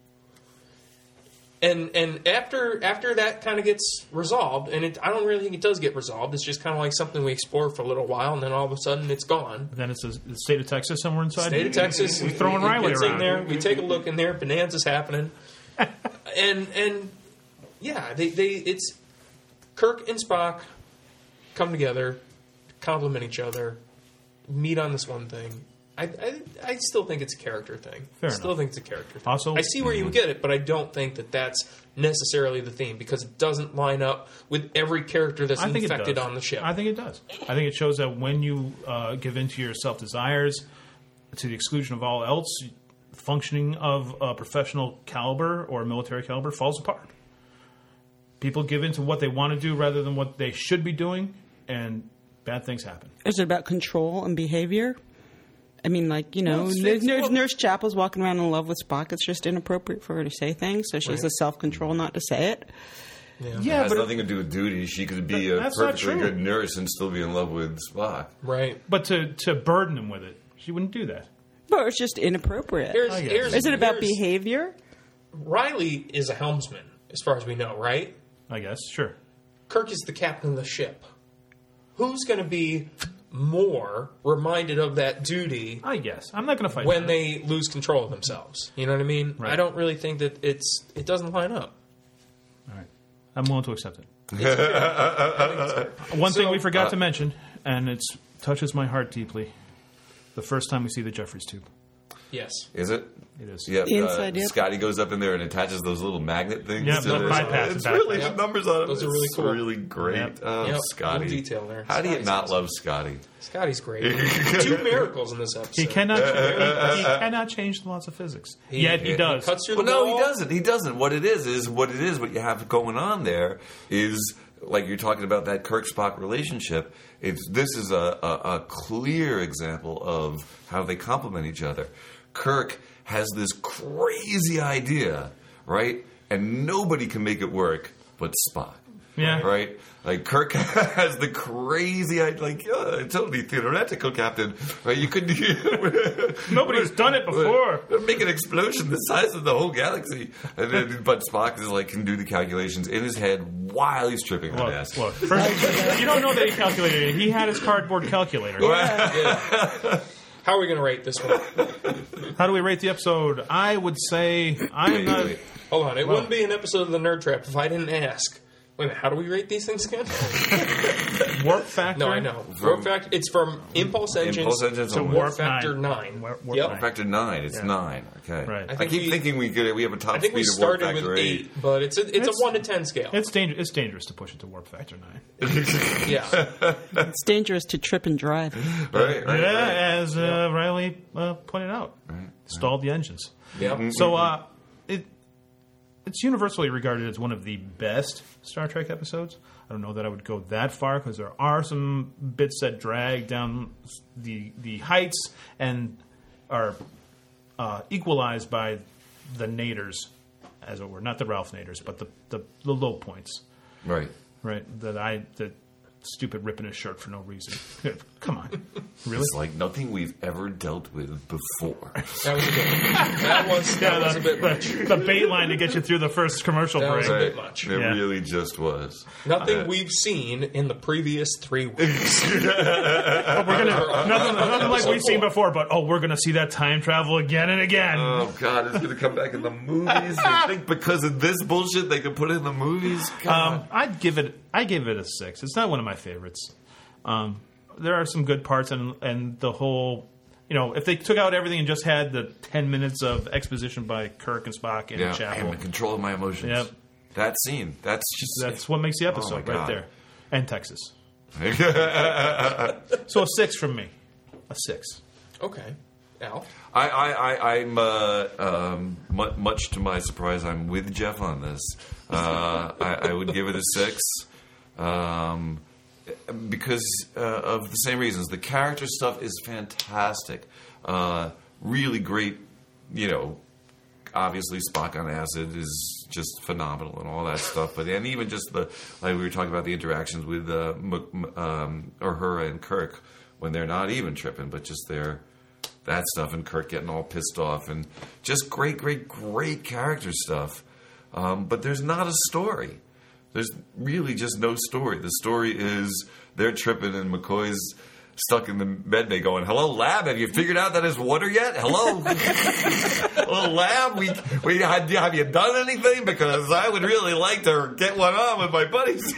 And after that kind of gets resolved, and I don't really think it does get resolved. It's just kind of like something we explore for a little while, and then all of a sudden it's gone. Then it's the state of Texas somewhere inside. State of Texas. We're throwing Riley around. In there. We take a look in there. Bonanza's happening, and it's Kirk and Spock come together, complement each other, meet on this one thing. I still think it's a character thing. Fair Still enough. think it's a character thing. Also- I see where you get it, but I don't think that that's necessarily the theme because it doesn't line up with every character that's I think it infected does. on the ship. I think it does. I think it shows that when you give in to your self-desires to the exclusion of all else, functioning of a professional caliber or military caliber falls apart. People give in to what they want to do rather than what they should be doing, and bad things happen. Is it about control and behavior? I mean, like, Well, it's- Nurse Chapel's walking around in love with Spock. It's just inappropriate for her to say things, so she has the self-control not to say it. It has nothing to do with duty. She could be a That's not perfectly true. good nurse and still be in love with Spock. Right. But to burden him with it, she wouldn't do that. But it's just inappropriate. Is it about behavior? Riley is a helmsman, as far as we know, right? I guess, sure. Kirk is the captain of the ship. Who's going to be more reminded of that duty I guess. I'm not going to fight when that. they lose control of themselves? You know what I mean? Right. I don't really think that it doesn't line up. All right. I'm willing to accept it. So- One thing we forgot to mention, and it touches my heart deeply, the first time we see the Jeffries tube. Yes. Is it? It is. Yep. Inside, yep. Scotty goes up in there and attaches those little magnet things. Yeah, to they'll the- bypass It's it. really Yep. the numbers on it. Those are really It's cool. really great. Yep. Oh, Yep. Scotty. Little detail there. How do you Scotty's not awesome. love Scotty? Scotty's great. 2 miracles in this episode. He cannot change the laws of physics. Yet he does. Cuts through Well, the no, wall. he doesn't. He doesn't. What it is what it is. What you have going on there is, like you're talking about that Kirk-Spock relationship. This is a clear example of how they complement each other. Kirk has this crazy idea, right? And nobody can make it work but Spock. Yeah. Right? Like, Kirk has the crazy idea, like, yeah, totally theoretical, Captain. Right? You could Nobody's done it before. Make an explosion the size of the whole galaxy. And then, but Spock is like, can do the calculations in his head while he's tripping on acid. Look, first, you don't know that he calculated it. He had his cardboard calculator. How are we going to rate this one? How do we rate the episode? I would say I'm not. Wait. Hold on. It wouldn't be an episode of the Nerd Trap if I didn't ask. Wait a minute. How do we rate these things again? Warp factor. No, I know. Warp factor. It's from Impulse Engines. Impulse engines So on warp Warp factor 9. Warp Yep. 9. Factor 9. It's Yeah. 9. Okay. Right. I keep thinking we have a top I think we speed of warp started factor with 8, but it's a 1 to 10 scale. It's dangerous to push it to warp factor 9. Yeah. It's dangerous to trip and drive. Right. Right. Yeah, right. as Riley pointed out, stalled the engines. Yep. So it's universally regarded as one of the best Star Trek episodes. I don't know that I would go that far because there are some bits that drag down the heights and are equalized by the naders, as it were, not the Ralph naders, but the low points, Right. right? That stupid ripping his shirt for no reason. Come on, really? It's like nothing we've ever dealt with before. That was a bit. That was a bit much. The bait line to get you through the first commercial That break. was a bit much. It Yeah. really just was. Nothing we've seen in the previous 3 weeks. Nothing like we've seen before, but we're going to see that time travel again and again. Oh God, it's going to come back in the movies. You think because of this bullshit they could put it in the movies? God. I gave it a 6. It's not one of my favorites. There are some good parts, and the whole, if they took out everything and just had the 10 minutes of exposition by Kirk and Spock and I Chapel, am in control of my emotions. Yep. That scene, that's what makes the episode my right God. there. And Texas. I, So a 6 from me. A 6. Okay. Al? I'm much to my surprise, I'm with Jeff on this. I would give it a 6. Because of the same reasons. The character stuff is fantastic. Really great, obviously Spock on acid is just phenomenal and all that stuff. But and even just like we were talking about the interactions with Uhura and Kirk when they're not even tripping, but just that stuff and Kirk getting all pissed off and just great character stuff. But there's not a story. There's really just no story. The story is they're tripping and McCoy's stuck in the med bay going, "Hello, lab. Have you figured out that it's water yet? Hello, hello, lab. We have you done anything? Because I would really like to get one on with my buddies."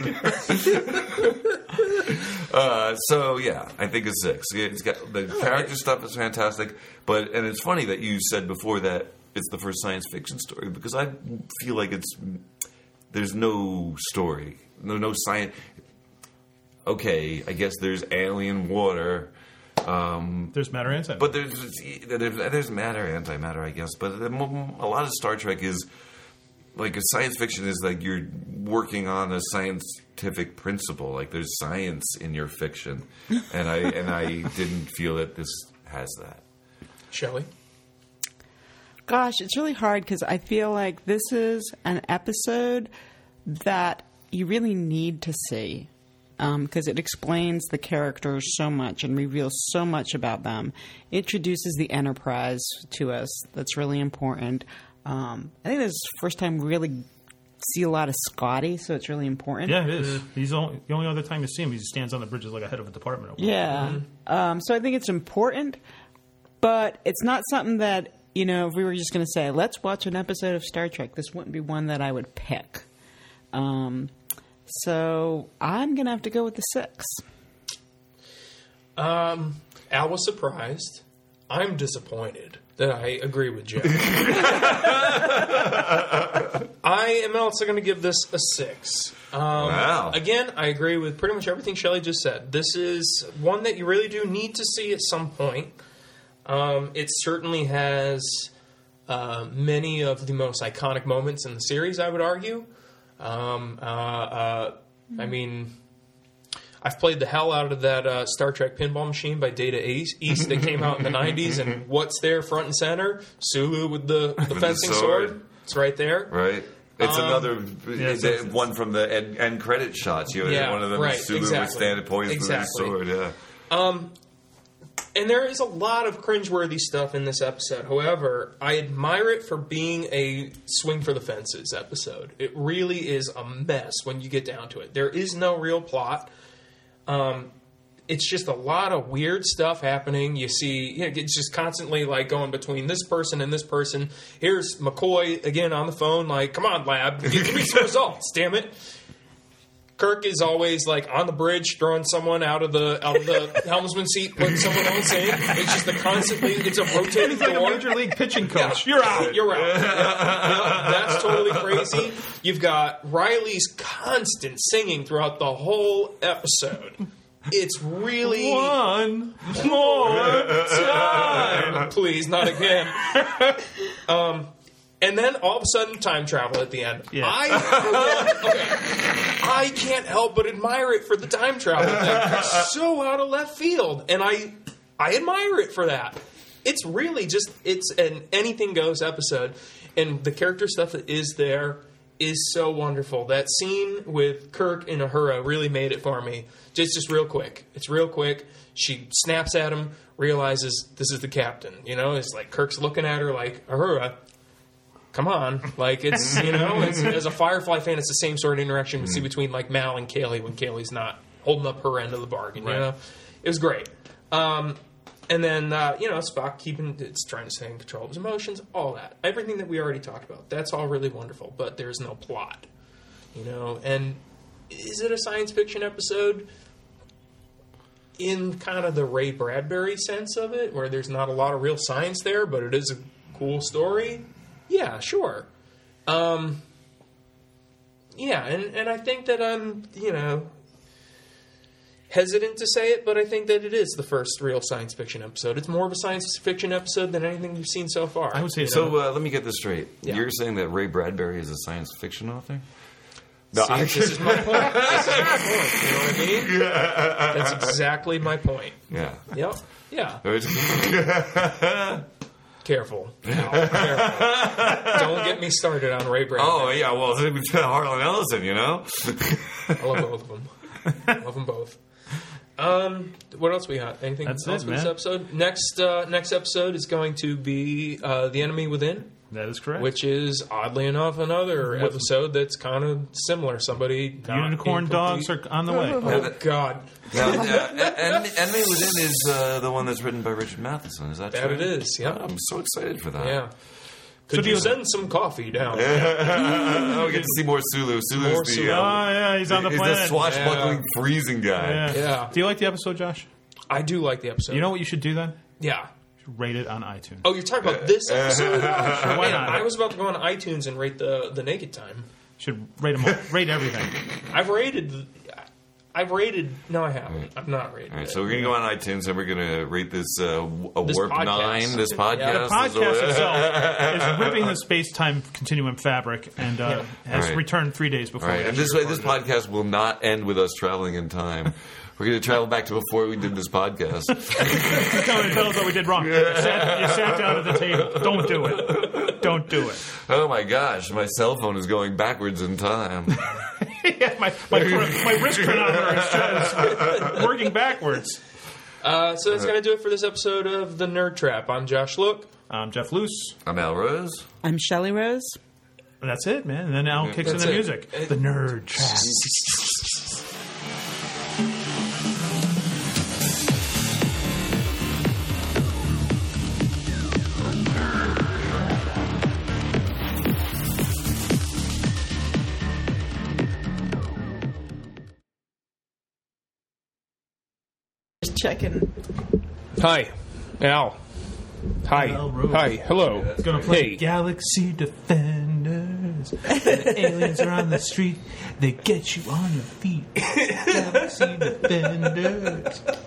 So yeah, I think it's 6. It's got the character stuff is fantastic, and it's funny that you said before that it's the first science fiction story, because I feel like there's no story, no science. Okay, I guess there's alien water. There's matter, antimatter. But there's matter, antimatter, I guess. But a lot of Star Trek is like a science fiction is like you're working on a scientific principle. Like there's science in your fiction, and I didn't feel that this has that. Shelley? Gosh, it's really hard because I feel like this is an episode that you really need to see. Because it explains the characters so much and reveals so much about them. Introduces the Enterprise to us. That's really important. I think this is the first time we really see a lot of Scotty, so it's really important. Yeah, it is. He's the only other time you see him, he stands on the bridges like a head of a department. Yeah. So I think it's important, but it's not something that, if we were just going to say, let's watch an episode of Star Trek, this wouldn't be one that I would pick. So I'm going to have to go with the 6. Al was surprised. I'm disappointed that I agree with Jeff. I am also going to give this a 6. Wow. Again, I agree with pretty much everything Shelley just said. This is one that you really do need to see at some point. It certainly has many of the most iconic moments in the series, I would argue. I mean, I've played the hell out of that Star Trek pinball machine by Data East that came out in the 90s, and what's there front and center? Sulu with the fencing sword. It's right there. Right. It's another one from the end credit shots. One of them is Sulu would stand and point with his sword. Yeah. And there is a lot of cringeworthy stuff in this episode. However, I admire it for being a swing for the fences episode. It really is a mess when you get down to it. There is no real plot. It's just a lot of weird stuff happening. You see, it's just constantly like going between this person and this person. Here's McCoy again on the phone, like, "Come on, lab, give me some results, damn it." Kirk is always like on the bridge, throwing someone out of the helmsman seat, putting someone else in. It's just it's a rotating door. Like a major league pitching coach. Yeah. You're out. That's totally crazy. You've got Riley's constant singing throughout the whole episode. It's really one more time. Please, not again. And then all of a sudden, time travel at the end. Yeah. I can't help but admire it for the time travel thing. It's so out of left field, and I admire it for that. It's really it's an anything goes episode, and the character stuff that is there is so wonderful. That scene with Kirk and Uhura really made it for me. Just real quick. It's real quick. She snaps at him, realizes this is the captain. It's like Kirk's looking at her like, "Uhura, come on." Like, it's, as a Firefly fan, it's the same sort of interaction we see between, like, Mal and Kaylee when Kaylee's not holding up her end of the bargain, It was great. And then, Spock it's trying to stay in control of his emotions, all that. Everything that we already talked about. That's all really wonderful, but there's no plot, And is it a science fiction episode in kind of the Ray Bradbury sense of it, where there's not a lot of real science there, but it is a cool story? Yeah, sure. And I think that I'm, hesitant to say it, but I think that it is the first real science fiction episode. It's more of a science fiction episode than anything you've seen so far. I would say so. Let me get this straight. Yeah. You're saying that Ray Bradbury is a science fiction author? No, this is my point. This is my point. You know what I mean? Yeah. That's exactly my point. Yeah. Yep. Yeah. Careful. Don't get me started on Ray Bradbury. Oh, yeah, well, Harlan Ellison, I love both of them. Love them both. What else we got? Anything That's else it, for this man. episode? Next episode is going to be The Enemy Within, That is correct. which is, oddly enough, another episode that's kind of similar. Somebody Unicorn dogs are on the way. Oh, God. Now, Enemy Within is the one that's written by Richard Matheson. Is that That true? it is, yeah. I'm so excited for that. Yeah. Could do you you- send some coffee down? Oh, we get to see more Sulu. Sulu's More the, Sulu. Oh, yeah, he's on the he's planet. the swashbuckling freezing guy. Yeah. Yeah. Do you like the episode, Josh? I do like the episode. You know what you should do then? Yeah. You should rate it on iTunes. Oh, you're talking about this episode? why not? I was about to go on iTunes and rate the Naked Time. You should rate them all. Rate everything. I've rated. No, I haven't. I've not rated. All right, it. so we're going to go on iTunes and we're going to rate this a This Warp podcast. 9, this Yeah. podcast. The podcast itself is ripping the space-time continuum fabric and has Right. returned 3 days before. All right, we and actually this recorded podcast will not end with us traveling in time. We're going to travel back to before we did this podcast. it. Tell us what we did wrong. You sat down at the table. Don't do it. Don't do it. Oh my gosh, my cell phone is going backwards in time. Yeah, my wrist chronometer is working backwards. So that's going to do it for this episode of The Nerd Trap. I'm Josh Look. I'm Jeff Luce. I'm Al Rose. I'm Shelley Rose. And that's it, man. And then Al kicks in That's the it. music. The Nerd Trap. Just checking. Hi, Al. Hi. Al Rose. Hi. Hello. Gonna play Hey. Galaxy Defenders. The aliens are on the street. They get you on your feet. Galaxy Defenders.